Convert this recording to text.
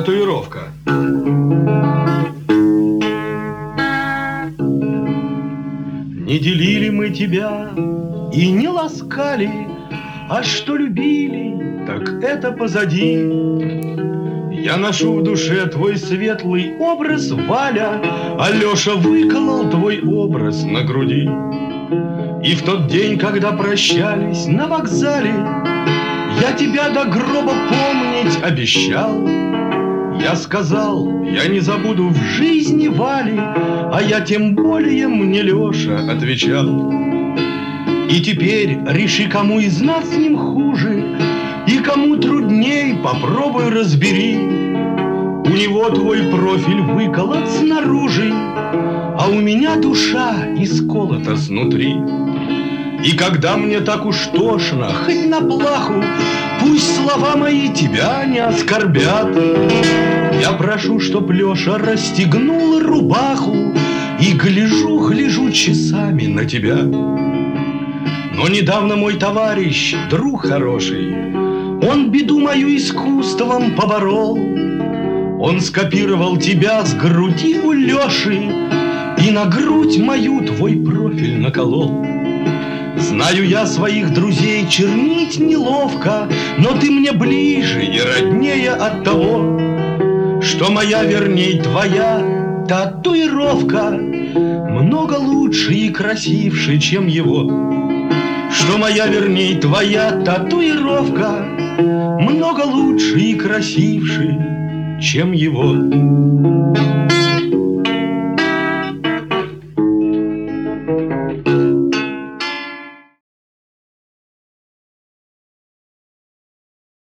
татуировка. Не делили мы тебя и не ласкали, а что любили, так это позади. Я ношу в душе твой светлый образ, Валя, а Леша выколол твой образ на груди. И в тот день, когда прощались на вокзале, я тебя до гроба помнить обещал. Я сказал, я не забуду в жизни Вали, а я тем более мне Леша отвечал. И теперь реши, кому из нас с ним хуже, и кому трудней, попробуй разбери. У него твой профиль выколот снаружи, а у меня душа исколота снутри. И когда мне так уж тошно, хоть на плаху, пусть слова мои тебя не оскорбят. Я прошу, чтоб Леша расстегнул рубаху, и гляжу часами на тебя. Но недавно мой товарищ, друг хороший, он беду мою искусством поборол. Он скопировал тебя с груди у Леши и на грудь мою твой профиль наколол. Знаю я своих друзей чернить неловко, но ты мне ближе и роднее от того, что моя, верней, твоя татуировка много лучше и красивше, чем его. Что моя, верней, твоя татуировка много лучше и красивше, чем его.